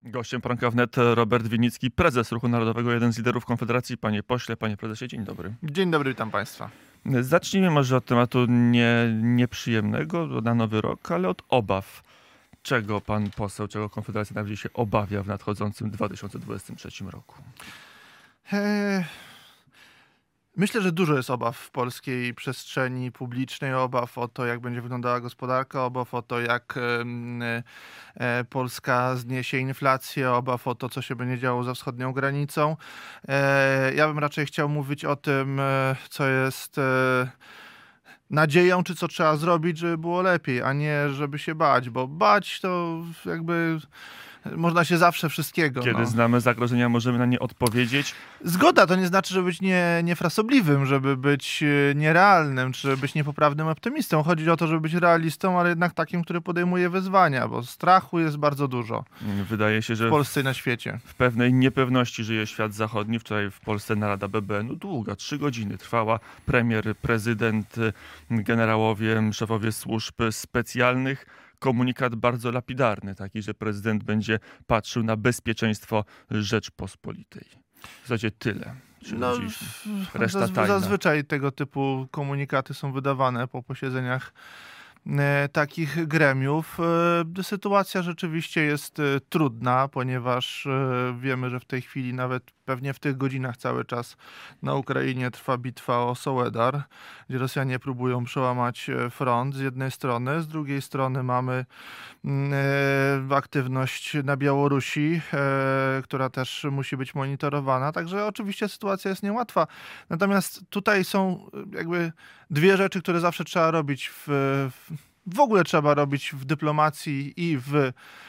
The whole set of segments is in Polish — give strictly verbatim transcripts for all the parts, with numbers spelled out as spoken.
Gościem poranka wnet Robert Winnicki, prezes Ruchu Narodowego, jeden z liderów Konfederacji. Panie pośle, panie prezesie, dzień dobry. Dzień dobry, witam państwa. Zacznijmy może od tematu nie, nieprzyjemnego na nowy rok, ale od obaw. Czego pan poseł, czego Konfederacja najbardziej się obawia w nadchodzącym dwa tysiące dwudziestym trzecim roku? Eee, myślę, że dużo jest obaw w polskiej przestrzeni publicznej, obaw o to, jak będzie wyglądała gospodarka, obaw o to, jak e, e, Polska zniesie inflację, obaw o to, co się będzie działo za wschodnią granicą. E, ja bym raczej chciał mówić o tym, e, co jest e, nadzieją, czy co trzeba zrobić, żeby było lepiej, a nie żeby się bać, bo bać to jakby można się zawsze wszystkiego. Kiedy no. znamy zagrożenia, możemy na nie odpowiedzieć. Zgoda, to nie znaczy, żeby być nie, niefrasobliwym, żeby być nierealnym, czy żeby być niepoprawnym optymistą. Chodzi o to, żeby być realistą, ale jednak takim, który podejmuje wyzwania, bo strachu jest bardzo dużo. Wydaje się, że w Polsce i na świecie. W pewnej niepewności żyje świat zachodni. Wczoraj w Polsce narada B B N-u długa, trzy godziny trwała. Premier, prezydent, generałowie, szefowie służb specjalnych. Komunikat bardzo lapidarny, taki, że prezydent będzie patrzył na bezpieczeństwo Rzeczpospolitej. W zasadzie tyle. No, Reszta zazwy- tajna. Zazwyczaj tego typu komunikaty są wydawane po posiedzeniach e, takich gremiów. E, sytuacja rzeczywiście jest e, trudna, ponieważ e, wiemy, że w tej chwili nawet pewnie w tych godzinach cały czas na Ukrainie trwa bitwa o Soledar, gdzie Rosjanie próbują przełamać front z jednej strony, z drugiej strony mamy e, aktywność na Białorusi, e, która też musi być monitorowana, także oczywiście sytuacja jest niełatwa. Natomiast tutaj są jakby dwie rzeczy, które zawsze trzeba robić w, w, w ogóle trzeba robić w dyplomacji i w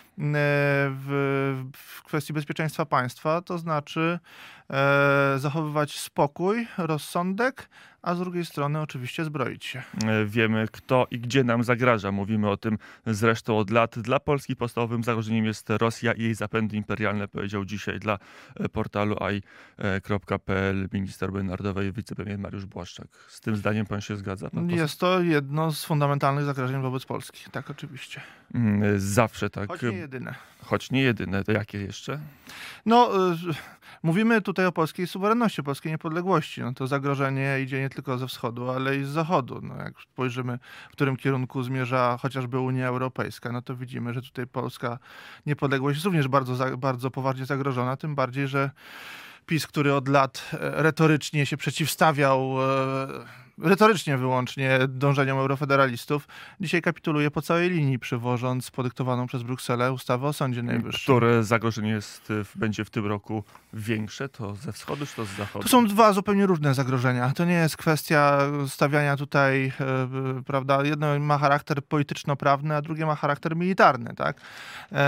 W, w kwestii bezpieczeństwa państwa, to znaczy e, zachowywać spokój, rozsądek, a z drugiej strony oczywiście zbroić się. Wiemy, kto i gdzie nam zagraża. Mówimy o tym zresztą od lat. Dla Polski podstawowym zagrożeniem jest Rosja i jej zapędy imperialne, powiedział dzisiaj dla portalu a i kropka pe el minister obrony narodowej, wicepremier Mariusz Błaszczak. Z tym zdaniem pan się zgadza? Pan jest to jedno z fundamentalnych zagrożeń wobec Polski. Tak, oczywiście. Zawsze tak. Choć nie jedyne. Choć nie jedyne. To jakie jeszcze? No, y, mówimy tutaj o polskiej suwerenności, polskiej niepodległości. No, to zagrożenie idzie nie tylko ze wschodu, ale i z zachodu. No, jak spojrzymy, w którym kierunku zmierza chociażby Unia Europejska, no to widzimy, że tutaj polska niepodległość jest również bardzo, bardzo poważnie zagrożona, tym bardziej, że PiS, który od lat retorycznie się przeciwstawiał, retorycznie wyłącznie dążeniom eurofederalistów, dzisiaj kapituluje po całej linii, przywożąc podyktowaną przez Brukselę ustawę o Sądzie Najwyższym. Które zagrożenie jest, będzie w tym roku większe? To ze wschodu czy to z zachodu? To są dwa zupełnie różne zagrożenia. To nie jest kwestia stawiania tutaj, e, prawda, jedno ma charakter polityczno-prawny, a drugie ma charakter militarny, tak? E,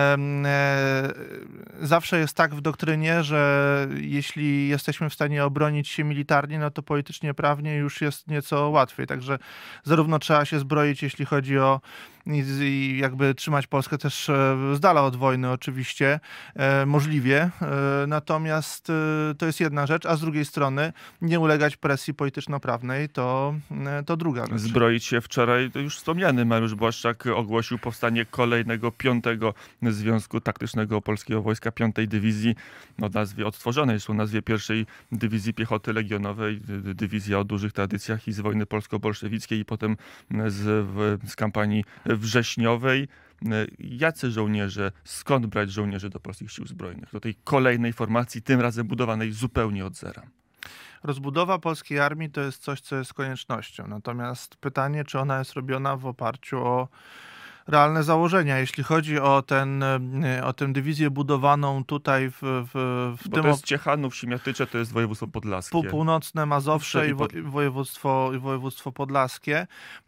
e, zawsze jest tak w doktrynie, że jeśli jesteśmy w stanie obronić się militarnie, no to politycznie, prawnie już jest nieco łatwiej. Także zarówno trzeba się zbroić, jeśli chodzi o i, i jakby trzymać Polskę też z dala od wojny oczywiście, e, możliwie. E, natomiast e, to jest jedna rzecz, a z drugiej strony nie ulegać presji polityczno-prawnej, to, e, to druga rzecz. Zbroić się wczoraj, to już wspomniany Mariusz Błaszczak ogłosił powstanie kolejnego, piątego Związku Taktycznego Polskiego Wojska, piątej Dywizji, o nazwie odtworzonej, zresztą nazwie pierwszej Dywizji Piechoty Legionowej, dywizja o dużych tradycjach i z wojny polsko-bolszewickiej i potem z, z kampanii wrześniowej. Jacy żołnierze, skąd brać żołnierzy do polskich sił zbrojnych? Do tej kolejnej formacji, tym razem budowanej zupełnie od zera. Rozbudowa polskiej armii to jest coś, co jest koniecznością. Natomiast pytanie, czy ona jest robiona w oparciu o realne założenia. Jeśli chodzi o, ten, o tę dywizję budowaną tutaj w, w, w Bo tym... to jest Ciechanów, Siemiatycze, to jest województwo podlaskie. Północne Mazowsze i wo, województwo, i województwo podlaskie.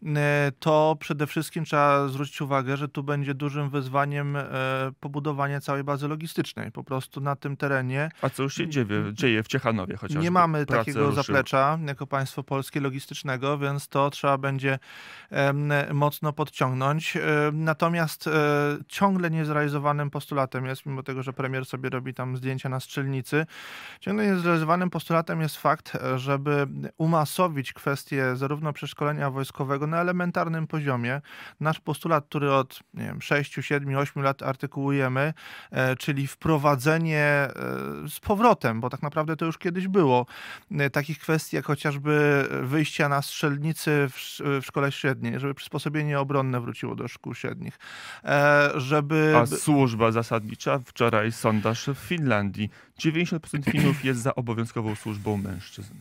To przede wszystkim trzeba zwrócić uwagę, że tu będzie dużym wyzwaniem pobudowanie całej bazy logistycznej. Po prostu na tym terenie... A co już się dzieje, dzieje w Ciechanowie chociażby? Nie mamy Prace takiego ruszyły. zaplecza jako państwo polskie logistycznego, więc to trzeba będzie mocno podciągnąć. Natomiast ciągle niezrealizowanym postulatem jest, mimo tego, że premier sobie robi tam zdjęcia na strzelnicy, ciągle niezrealizowanym postulatem jest fakt, żeby umasowić kwestię zarówno przeszkolenia wojskowego na elementarnym poziomie. Nasz postulat, który od nie wiem, sześciu, siedmiu, ośmiu lat artykułujemy, czyli wprowadzenie z powrotem, bo tak naprawdę to już kiedyś było, takich kwestii jak chociażby wyjścia na strzelnicy w, w szkole średniej, żeby przysposobienie obronne wróciło do szkół średnich. Żeby... A służba zasadnicza, wczoraj sondaż w Finlandii, dziewięćdziesiąt procent Finów jest za obowiązkową służbą mężczyzn.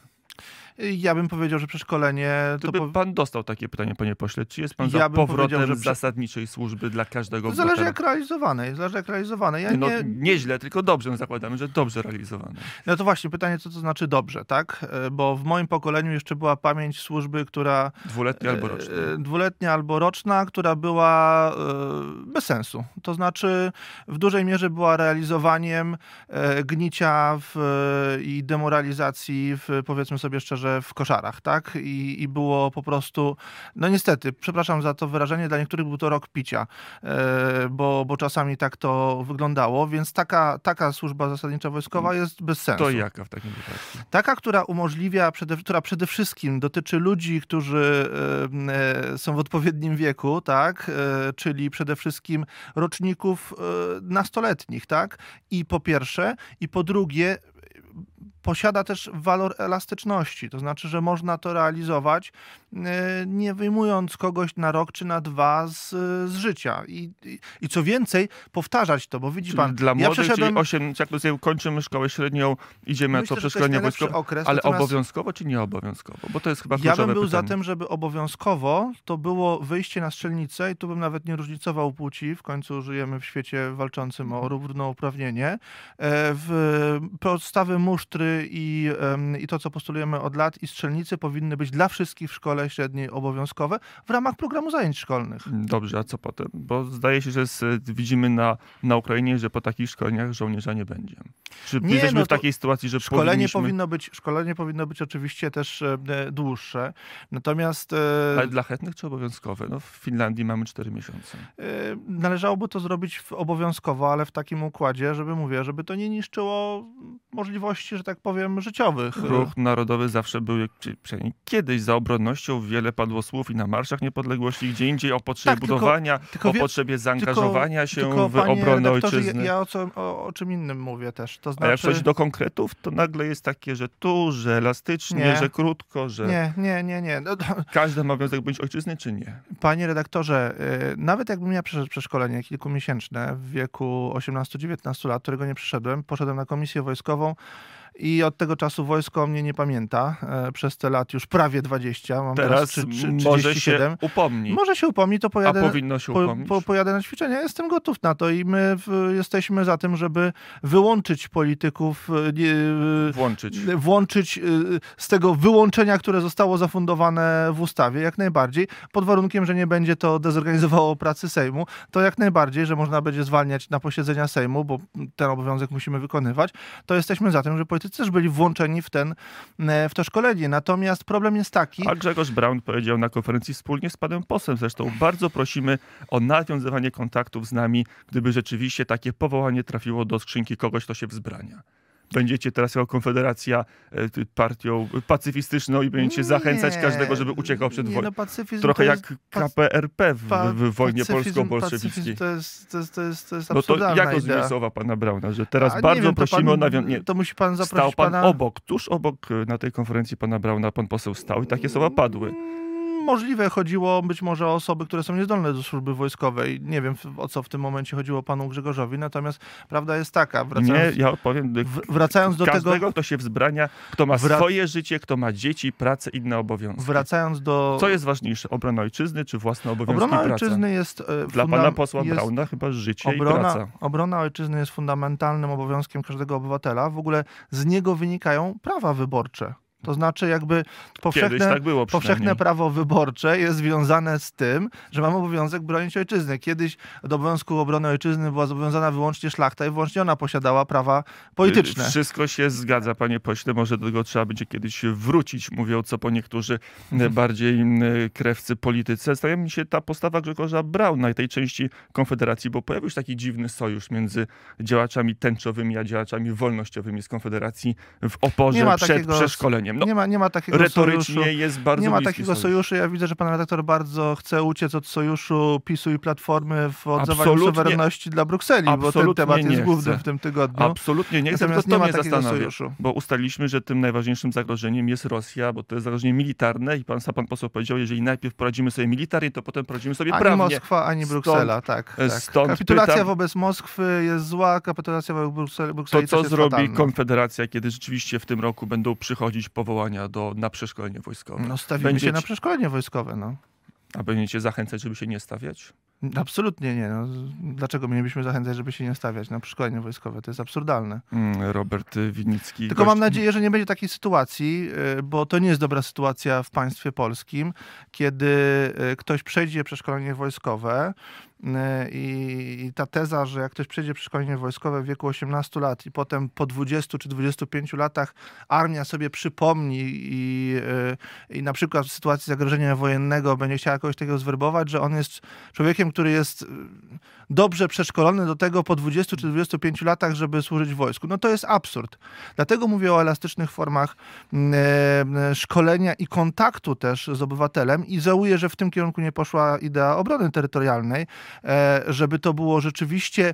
Ja bym powiedział, że przeszkolenie... Gdyby to po... pan dostał takie pytanie, panie pośle, czy jest pan Ja za bym powrotem powiedział, że... zasadniczej służby dla każdego Zależy obywatela? jak realizowane, zależy jak realizowane. Ja No nie... nieźle, tylko dobrze, no zakładamy, że dobrze realizowane. No to właśnie pytanie, co to znaczy dobrze, tak? Bo w moim pokoleniu jeszcze była pamięć służby, która... Dwuletnia albo roczna. Dwuletnia albo roczna, która była bez sensu. To znaczy w dużej mierze była realizowaniem gnicia w, i demoralizacji, w, powiedzmy sobie szczerze, w koszarach, tak? I, I było po prostu, no niestety, przepraszam za to wyrażenie, dla niektórych był to rok picia, bo, bo czasami tak to wyglądało, więc taka, taka służba zasadnicza wojskowa jest bez sensu. To jaka w takim wypadku? Taka, która umożliwia, przede, która przede wszystkim dotyczy ludzi, którzy e, są w odpowiednim wieku, tak, e, czyli przede wszystkim roczników e, nastoletnich, tak, i po pierwsze, i po drugie, posiada też walor elastyczności, to znaczy, że można to realizować nie wyjmując kogoś na rok czy na dwa z, z życia. I, i, I co więcej, powtarzać to, bo widzi czyli pan... dla młodych, ja przeszedłem... czyli osiem, jak to sobie kończymy szkołę średnią, idziemy na to przeszkolenie wojskowe, okres, ale natomiast... obowiązkowo czy nieobowiązkowo? Bo to jest chyba Ja kluczowe bym był pytanie. za tym, żeby obowiązkowo to było wyjście na strzelnicę i tu bym nawet nie różnicował płci, w końcu żyjemy w świecie walczącym o równouprawnienie. W podstawy musztry i, i to, co postulujemy od lat, i strzelnicy powinny być dla wszystkich w szkole średniej obowiązkowe w ramach programu zajęć szkolnych. Dobrze, a co potem? Bo zdaje się, że z, widzimy na, na Ukrainie, że po takich szkoleniach żołnierza nie będzie. Czy Nie, jesteśmy no w takiej sytuacji, że szkolenie powinniśmy... powinno być, szkolenie powinno być oczywiście też e, dłuższe, natomiast... E, Ale dla chętnych czy obowiązkowe? No w Finlandii mamy cztery miesiące. E, należałoby to zrobić w, obowiązkowo, ale w takim układzie, żeby mówię, żeby to nie niszczyło możliwości, że tak powiem, życiowych. Ruch narodowy zawsze był, czy przynajmniej kiedyś, za obronnością. Wiele padło słów i na marszach niepodległości, gdzie indziej o potrzebie Tak, tylko- budowania, tylko o wie- potrzebie zaangażowania się Tylko, w panie obronę redaktorze, ojczyzny. Ja, ja o, co, o, o czym innym mówię też. To A znaczy... jak przechodzi do konkretów, to nagle jest takie, że tu, że elastycznie, Nie. że krótko, że Nie, nie, nie, nie. No, każdy ma obowiązek być ojczyzny, czy nie? panie redaktorze, y, nawet jakbym ja przeszedł przeszkolenie kilkumiesięczne w wieku osiemnastu dziewiętnastu lat, którego nie przeszedłem, poszedłem na komisję wojskową i od tego czasu wojsko o mnie nie pamięta. E, Przez te lat już prawie dwadzieścia. Mam teraz, Teraz trzy- trzy- może trzydzieści siedem. się upomni. Może się upomni, to A pojadę, powinno się po, upomnieć. po, pojadę na ćwiczenia. Ja jestem gotów na to i my w, jesteśmy za tym, żeby wyłączyć polityków, e, nie, Włączyć. włączyć y, z tego wyłączenia, które zostało zafundowane w ustawie, jak najbardziej, pod warunkiem, że nie będzie to dezorganizowało pracy Sejmu, to jak najbardziej, że można będzie zwalniać na posiedzenia Sejmu, bo ten obowiązek musimy wykonywać, to jesteśmy za tym, żeby politycy też byli włączeni w, ten, w to szkolenie. Natomiast problem jest taki... A Grzegorz Braun powiedział na konferencji wspólnie z panem posłem, zresztą bardzo prosimy o nawiązywanie kontaktów z nami, gdyby rzeczywiście takie powołanie trafiło do skrzynki kogoś, kto się wzbrania. Będziecie teraz jako Konfederacja e, partią pacyfistyczną i będziecie Nie, zachęcać każdego, żeby uciekał przed nie, wojną. no pacyfizm Trochę to jak jest, K P R P w, pa- w wojnie pacyfizm- polsko-bolszewickiej. pacyfizm To jest, to jest, to jest, to jest No to absurdalna jak rozumiesz idea. słowa pana Brauna, że teraz A nie bardzo wiem, to prosimy pan- o nawiązanie... To musi pan Stał zaprosić pan pana... obok, tuż obok e, na tej konferencji pana Brauna, pan poseł stał i takie słowa padły. Mm, Możliwe chodziło być może o osoby, które są niezdolne do służby wojskowej. Nie wiem, o co w tym momencie chodziło panu Grzegorzowi, natomiast prawda jest taka, Nie, wracając, ja powiem, w, wracając do każdego, tego, kto się wzbrania, kto ma Wra- swoje życie, kto ma dzieci, pracę, inne obowiązki. wracając do... Co jest ważniejsze, obrona ojczyzny czy własne obowiązki Obrona i praca? ojczyzny jest... e, Dla fundam- pana posła jest Brauna chyba życie i obrona, praca. obrona ojczyzny jest fundamentalnym obowiązkiem każdego obywatela. W ogóle z niego wynikają prawa wyborcze. To znaczy jakby powszechne, tak było powszechne prawo wyborcze jest związane z tym, że mamy obowiązek bronić ojczyzny. Kiedyś do obowiązku obrony ojczyzny była zobowiązana wyłącznie szlachta i wyłącznie ona posiadała prawa polityczne. Wszystko się zgadza, panie pośle. Może do tego trzeba będzie kiedyś wrócić, mówią co po niektórzy bardziej krewcy polityce. Staje mi się ta postawa Grzegorza Brauna i tej części Konfederacji, bo pojawił się taki dziwny sojusz między działaczami tęczowymi a działaczami wolnościowymi z Konfederacji w oporze przed takiego, przeszkoleniem. No, nie, ma, nie ma takiego retorycznie sojuszu. jest bardzo Nie ma takiego sojusz. sojuszu. Ja widzę, że pan redaktor bardzo chce uciec od sojuszu PiSu i Platformy w odzywaniu Absolutnie, suwerenności dla Brukseli, bo ten temat jest główny w tym tygodniu. Absolutnie nie chcę, Natomiast to, to nie ma mnie takiego zastanawia, sojuszu. bo ustaliliśmy, że tym najważniejszym zagrożeniem jest Rosja, bo to jest zagrożenie militarne i pan, pan poseł powiedział, jeżeli najpierw poradzimy sobie militarnie, to potem poradzimy sobie ani prawnie. Ani Moskwa, ani Bruksela, stąd, tak. tak. Stąd kapitulacja pytam, wobec Moskwy jest zła, kapitulacja wobec Brukseli, Brukseli to co jest zrobi fatalna. Konfederacja, kiedy rzeczywiście w tym roku będą przychodzić powołania do, na przeszkolenie wojskowe? No stawimy Będziecie... się na przeszkolenie wojskowe, no. A będziecie zachęcać, żeby się nie stawiać? Absolutnie nie. No. Dlaczego mielibyśmy zachęcać, żeby się nie stawiać na przeszkolenie wojskowe? To jest absurdalne. Robert Winnicki. Tylko gość... mam nadzieję, że nie będzie takiej sytuacji, bo to nie jest dobra sytuacja w państwie polskim, kiedy ktoś przejdzie przeszkolenie wojskowe i ta teza, że jak ktoś przejdzie przeszkolenie wojskowe w wieku osiemnastu lat i potem po dwudziestu czy dwudziestu pięciu latach armia sobie przypomni i, i na przykład w sytuacji zagrożenia wojennego będzie chciała kogoś takiego zwerbować, że on jest człowiekiem, który jest dobrze przeszkolony do tego po dwudziestu czy dwudziestu pięciu latach, żeby służyć w wojsku. No to jest absurd. Dlatego mówię o elastycznych formach szkolenia i kontaktu też z obywatelem i żałuję, że w tym kierunku nie poszła idea obrony terytorialnej, żeby to było rzeczywiście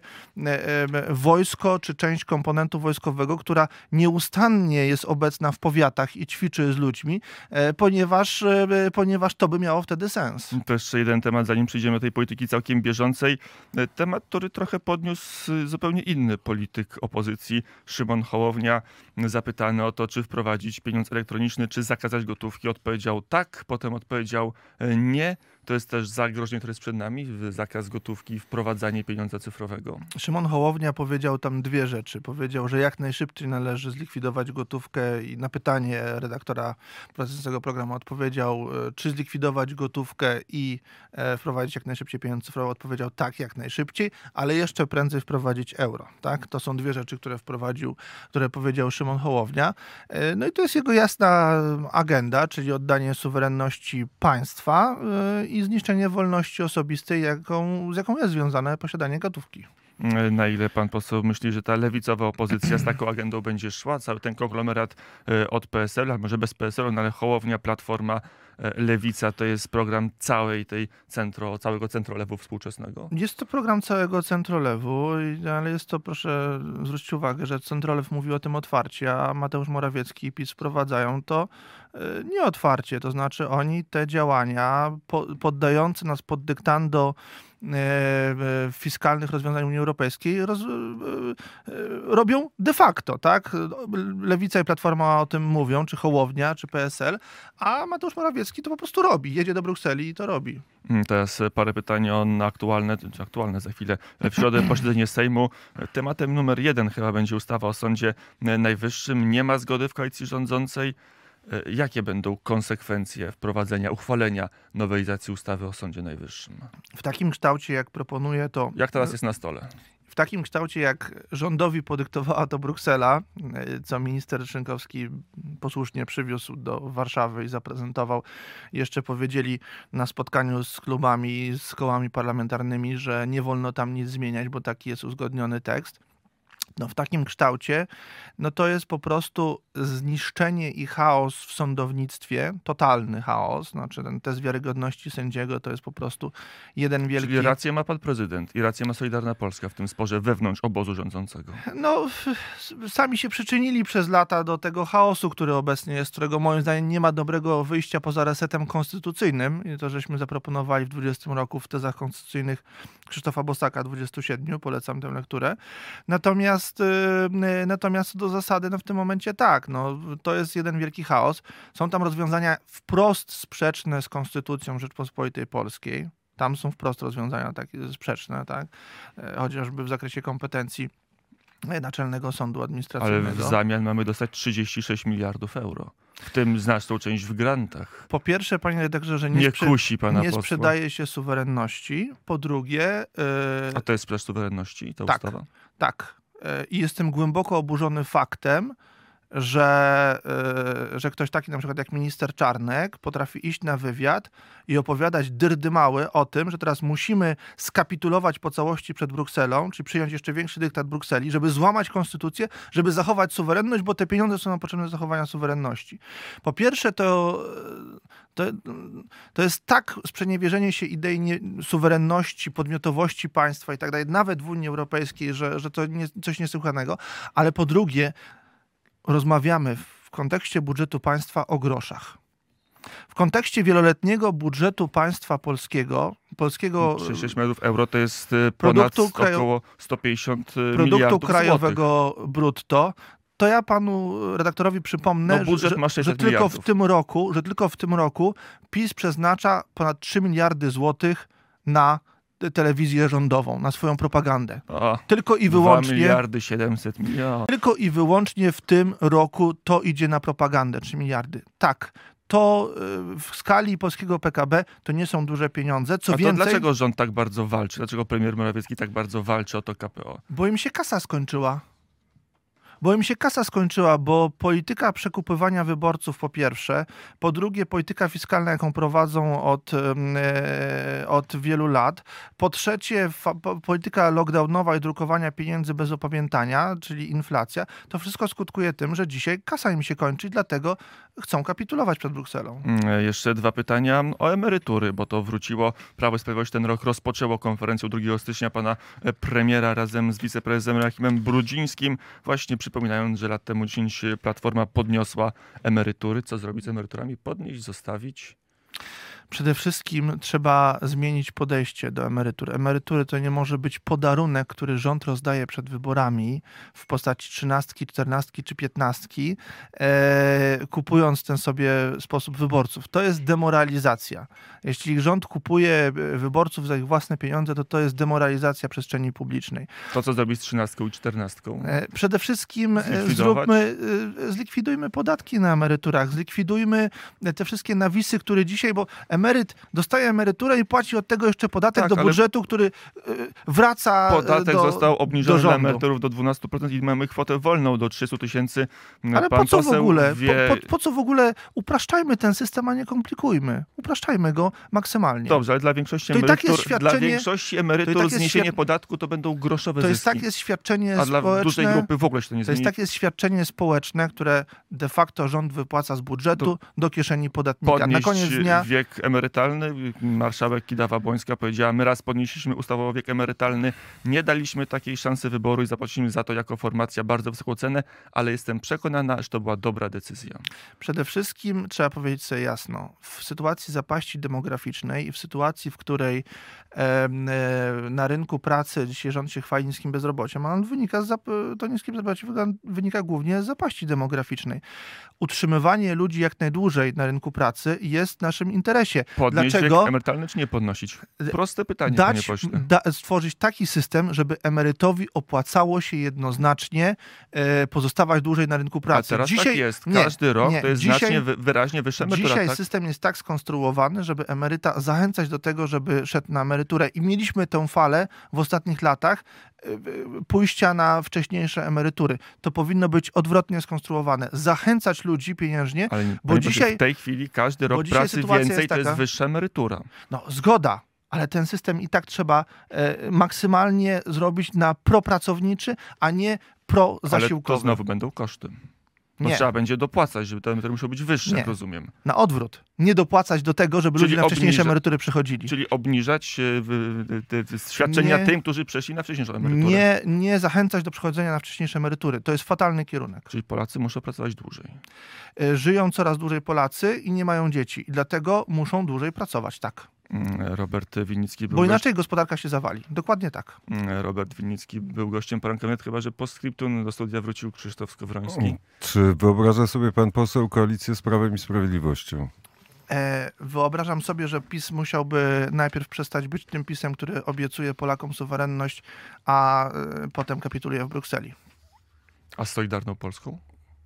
wojsko czy część komponentu wojskowego, która nieustannie jest obecna w powiatach i ćwiczy z ludźmi, ponieważ, ponieważ to by miało wtedy sens. To jeszcze jeden temat, zanim przejdziemy do tej polityki całkiem bieżącej. Temat, który trochę podniósł zupełnie inny polityk opozycji, Szymon Hołownia, zapytany o to, czy wprowadzić pieniądz elektroniczny, czy zakazać gotówki, odpowiedział tak, potem odpowiedział nie. To jest też zagrożenie, które jest przed nami, zakaz gotówki, wprowadzanie pieniądza cyfrowego. Szymon Hołownia powiedział tam dwie rzeczy. Powiedział, że jak najszybciej należy zlikwidować gotówkę i na pytanie redaktora prowadzącego programu odpowiedział, czy zlikwidować gotówkę i wprowadzić jak najszybciej pieniądz cyfrowy. Odpowiedział tak, jak najszybciej, ale jeszcze prędzej wprowadzić euro. Tak? To są dwie rzeczy, które wprowadził, które powiedział Szymon Hołownia. No i to jest jego jasna agenda, czyli oddanie suwerenności państwa i zniszczenie wolności osobistej, jaką, z jaką jest związane posiadanie gotówki. Na ile pan poseł myśli, że ta lewicowa opozycja z taką agendą będzie szła? Cały ten konglomerat od P S L, a może bez P S L-u, no ale Hołownia, Platforma, Lewica to jest program całej tej centro, całego centrolewu współczesnego. Jest to program całego centrolewu, ale jest to, proszę zwrócić uwagę, że centrolew mówi o tym otwarcie, a Mateusz Morawiecki i PiS wprowadzają to nieotwarcie. To znaczy oni te działania poddające nas pod dyktando fiskalnych rozwiązań Unii Europejskiej roz, robią de facto, tak? Lewica i Platforma o tym mówią, czy Hołownia, czy P S L, a Mateusz Morawiecki to po prostu robi. Jedzie do Brukseli i to robi. Teraz parę pytań o aktualne, aktualne za chwilę. W środę posiedzenie Sejmu. Tematem numer jeden chyba będzie ustawa o Sądzie Najwyższym. Nie ma zgody w koalicji rządzącej. Jakie będą konsekwencje wprowadzenia, uchwalenia nowelizacji ustawy o Sądzie Najwyższym? W takim kształcie, jak proponuje to... Jak teraz jest na stole? W takim kształcie, jak rządowi podyktowała to Bruksela, co minister Szynkowski posłusznie przywiózł do Warszawy i zaprezentował. Jeszcze powiedzieli na spotkaniu z klubami, z kołami parlamentarnymi, że nie wolno tam nic zmieniać, bo taki jest uzgodniony tekst. No w takim kształcie, no to jest po prostu zniszczenie i chaos w sądownictwie, totalny chaos, znaczy ten test wiarygodności sędziego to jest po prostu jeden wielki... Czyli rację ma pan prezydent i rację ma Solidarna Polska w tym sporze wewnątrz obozu rządzącego. No, sami się przyczynili przez lata do tego chaosu, który obecnie jest, którego moim zdaniem nie ma dobrego wyjścia poza resetem konstytucyjnym. I to żeśmy zaproponowali w dwudziestym roku w tezach konstytucyjnych Krzysztofa Bosaka, dwudziestu siedmiu, polecam tę lekturę. Natomiast Natomiast do zasady no w tym momencie tak, no, to jest jeden wielki chaos. Są tam rozwiązania wprost sprzeczne z Konstytucją Rzeczpospolitej Polskiej. Tam są wprost rozwiązania takie sprzeczne, tak? Chociażby w zakresie kompetencji Naczelnego Sądu Administracyjnego. Ale w zamian mamy dostać trzydzieści sześć miliardów euro. W tym znaczną część w grantach. Po pierwsze, panie redaktorze, nie, Nie sprze kusi pana nie posła. sprzedaje się suwerenności. Po drugie... Yy, A to jest sprzedaż suwerenności, ta tak, ustawa? Tak. Yy, I jestem głęboko oburzony faktem, że, yy, że ktoś taki na przykład jak minister Czarnek potrafi iść na wywiad i opowiadać dyrdymały o tym, że teraz musimy skapitulować po całości przed Brukselą, czyli przyjąć jeszcze większy dyktat Brukseli, żeby złamać konstytucję, żeby zachować suwerenność, bo te pieniądze są nam potrzebne do zachowania suwerenności. Po pierwsze, to, to, to jest tak sprzeniewierzenie się idei nie, suwerenności, podmiotowości państwa i tak dalej, nawet w Unii Europejskiej, że, że to nie, coś niesłychanego, ale po drugie, rozmawiamy w kontekście budżetu państwa o groszach. W kontekście wieloletniego budżetu państwa polskiego, polskiego trzydzieści sześć miliardów euro to jest ponad produktu kraju, około sto pięćdziesiąt produktu miliardów krajowego złotych. brutto, to ja panu redaktorowi przypomnę, No, budżet że, ma że, sześćset tylko w miliardów. tym roku, że tylko w tym roku PiS przeznacza ponad trzy miliardy złotych na telewizję rządową, na swoją propagandę. A, tylko i wyłącznie dwa miliardy siedemset milionów. Tylko i wyłącznie w tym roku to idzie na propagandę, trzy miliardy. Tak, to w skali polskiego P K B to nie są duże pieniądze. Co A to więcej, dlaczego rząd tak bardzo walczy? Dlaczego premier Morawiecki tak bardzo walczy o to K P O? Bo im się kasa skończyła. Bo im się kasa skończyła, bo polityka przekupywania wyborców po pierwsze, po drugie polityka fiskalna, jaką prowadzą od, e, od wielu lat, po trzecie fa, po, polityka lockdownowa i drukowania pieniędzy bez opamiętania, czyli inflacja, to wszystko skutkuje tym, że dzisiaj kasa im się kończy i dlatego chcą kapitulować przed Brukselą. Jeszcze dwa pytania o emerytury, bo to wróciło. Prawo i Sprawiedliwość ten rok rozpoczęło konferencję drugiego stycznia pana premiera razem z wiceprezesem Joachimem Brudzińskim, właśnie przypominając, że lat temu dziesięć Platforma podniosła emerytury. Co zrobić z emeryturami? Podnieść, zostawić? Przede wszystkim trzeba zmienić podejście do emerytur. Emerytury to nie może być podarunek, który rząd rozdaje przed wyborami w postaci trzynastki, czternastki czy piętnastki, e, kupując ten sobie sposób wyborców. To jest demoralizacja. Jeśli rząd kupuje wyborców za ich własne pieniądze, to to jest demoralizacja przestrzeni publicznej. To co zrobić z trzynastką i czternastką? E, przede wszystkim Zlikwidować? zróbmy, e, zlikwidujmy podatki na emeryturach, zlikwidujmy te wszystkie nawisy, które dzisiaj, bo emeryt dostaje emeryturę i płaci od tego jeszcze podatek Tak, do ale budżetu, który wraca Podatek do został obniżony do dla rządu. emeryturów do dwunastu procent i mamy kwotę wolną do trzystu tysięcy. Ale Pan po co w poseł ogóle? Wie... Po, po, po co w ogóle upraszczajmy ten system, a nie komplikujmy? Upraszczajmy go maksymalnie. Dobrze, ale dla większości To i emerytur, tak jest świadczenie- dla większości emerytur to i tak jest zniesienie świad- podatku to będą groszowe To jest zyski. tak jest świadczenie A dla dużej społeczne. grupy w ogóle się to nie To jest zmieni. takie świadczenie społeczne, które de facto rząd wypłaca z budżetu do kieszeni podatnika. Podnieść Na koniec dnia wiek emerytalny. Marszałek Kidawa-Błońska powiedziała, my raz podnieśliśmy ustawowo wiek emerytalny, nie daliśmy takiej szansy wyboru i zapłaciliśmy za to jako formacja bardzo wysoką cenę, ale jestem przekonana, że to była dobra decyzja. przede wszystkim trzeba powiedzieć sobie jasno, w sytuacji zapaści demograficznej i w sytuacji, w której e, e, na rynku pracy dzisiaj rząd się chwali niskim bezrobociem, a on wynika z, zap- to niskie bezrobocie wynika głównie z zapaści demograficznej. Utrzymywanie ludzi jak najdłużej na rynku pracy jest w naszym interesie. Podnieść Dlaczego? wiek emerytalny czy nie podnosić? Proste pytanie, panie Dać, pośle. da, stworzyć taki system, żeby emerytowi opłacało się jednoznacznie e, pozostawać dłużej na rynku A pracy. teraz Dzisiaj, tak jest. nie, Każdy rok nie, to jest dzisiaj, znacznie wy, wyraźnie wyższa emerytura. Dzisiaj Tak? system jest tak skonstruowany, żeby emeryta zachęcać do tego, żeby szedł na emeryturę i mieliśmy tę falę w ostatnich latach e, e, pójścia na wcześniejsze emerytury. To powinno być odwrotnie skonstruowane. Zachęcać ludzi pieniężnie, Ale bo bo dzisiaj, dzisiaj- w tej chwili każdy rok dzisiaj pracy sytuacja więcej jest to jest taka- wyższa emerytura. no zgoda, ale ten system i tak trzeba e, maksymalnie zrobić na propracowniczy, a nie Ale prozasiłkowy. to znowu będą koszty. Bo Nie, trzeba będzie dopłacać, żeby te emerytury muszą być wyższe, Nie. jak rozumiem. na odwrót. Nie dopłacać do tego, żeby Czyli ludzie na wcześniejsze obniża- emerytury przychodzili. Czyli obniżać e, w- te, te świadczenia Nie. tym, którzy przeszli na wcześniejszą emeryturę. Nie, nie zachęcać do przechodzenia na wcześniejsze emerytury. To jest fatalny kierunek. Czyli Polacy muszą pracować dłużej. E, Żyją coraz dłużej Polacy i nie mają dzieci. I dlatego muszą dłużej pracować, tak. Mm, Robert Winnicki był Bo gość- inaczej gospodarka się zawali. Dokładnie tak. Mm, Robert Winnicki był gościem poranka wnet, chyba że po scriptum do studia wrócił Krzysztof Skowroński. Czy wyobraża sobie pan poseł koalicję z Prawem i Sprawiedliwością? E, Wyobrażam sobie, że PiS musiałby najpierw przestać być tym PiSem, który obiecuje Polakom suwerenność, a e, potem kapituluje w Brukseli. A z Solidarną Polską?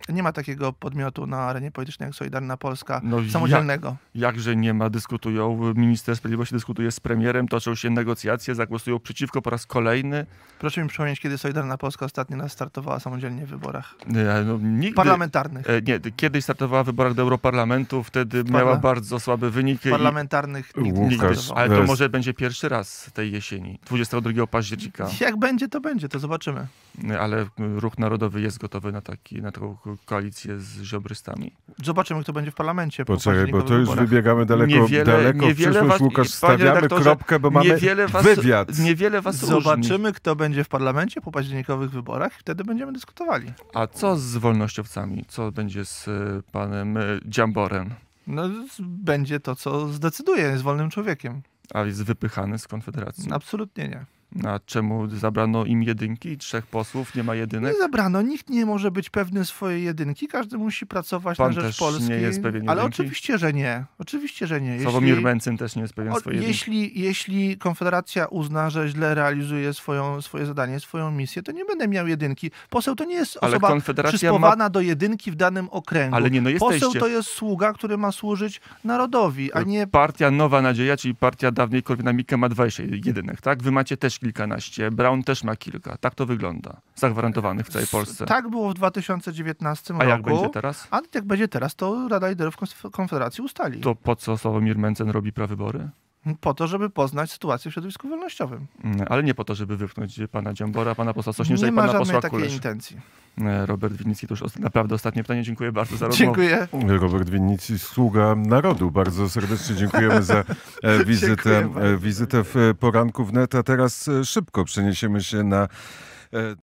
Nie ma takiego podmiotu na arenie politycznej jak Solidarna Polska, No samodzielnego. Jakże nie ma, dyskutują. Minister Sprawiedliwości dyskutuje z premierem, toczą się negocjacje, zagłosują przeciwko po raz kolejny. Proszę mi przypomnieć, kiedy Solidarna Polska ostatnio nas startowała samodzielnie w wyborach E, No, nigdy, parlamentarnych. e, nie, kiedyś startowała w wyborach do Europarlamentu, wtedy Parla- miała bardzo słaby wynik. i- Parlamentarnych nigdy nie Łukasz, startowała. Ale to Bez- może będzie pierwszy raz tej jesieni, dwudziestego drugiego października. Jak będzie, to będzie, to zobaczymy. Ale Ruch Narodowy jest gotowy na, taki, na taką koalicję z ziobrystami. Zobaczymy, kto będzie w parlamencie. po Poczekaj, bo październikowych to już wyborach. wybiegamy daleko, Niewiele- daleko w niewiele przyszłość. was- Łukasz, panie stawiamy redaktorze, kropkę, bo mamy Niewiele was, wywiad. niewiele was różni. Zobaczymy, kto będzie w parlamencie po październikowych wyborach i wtedy będziemy dyskutowali. A co z wolnościowcami? Co będzie z e, panem e, Dziamborem? No, z- będzie to, co zdecyduje, jest wolnym człowiekiem. A jest wypychany z Konfederacji. Absolutnie nie. A czemu zabrano im jedynki? Trzech posłów, nie ma jedynek? Nie zabrano, nikt nie może być pewny swojej jedynki, każdy musi pracować Pan na rzecz też Polski. nie jest pewien Ale jedynki? oczywiście, że nie. Oczywiście, że nie. Sławomir Mencen też nie jest pewien o, swojej jedynki. jeśli, jeśli Konfederacja uzna, że źle realizuje swoją, swoje zadanie, swoją misję, to nie będę miał jedynki. Poseł to nie jest Ale osoba Konfederacja ma... przyspowana do jedynki w danym okręgu. Ale nie, no Poseł jesteście. to jest sługa, który ma służyć narodowi, a nie... Partia Nowa Nadzieja, czyli partia dawniej Korwina-Mikke ma dwadzieścia jedynek, tak? Wy macie też kilkanaście, Braun też ma kilka. Tak to wygląda. Zagwarantowanych w całej Polsce. Tak było w dwa tysiące dziewiętnastym A roku. jak będzie teraz? A jak będzie teraz, to Rada Liderów Konf- Konfederacji ustali. To po co Sławomir Mencen robi prawybory? Po to, żeby poznać sytuację w środowisku wolnościowym. Mm, Ale nie po to, żeby wypchnąć pana Dziambora, pana posła Sośnierza Nie i ma pana żadnej posła takiej Kuleszy. intencji. E, Robert Winnicki, to już os- naprawdę ostatnie pytanie. Dziękuję bardzo za rozmowę. Dziękuję. Robert Winnicki, sługa narodu. Bardzo serdecznie dziękujemy za e, wizytę, Dziękuję bardzo. e, wizytę w e, poranku wnet. A teraz e, szybko przeniesiemy się na e,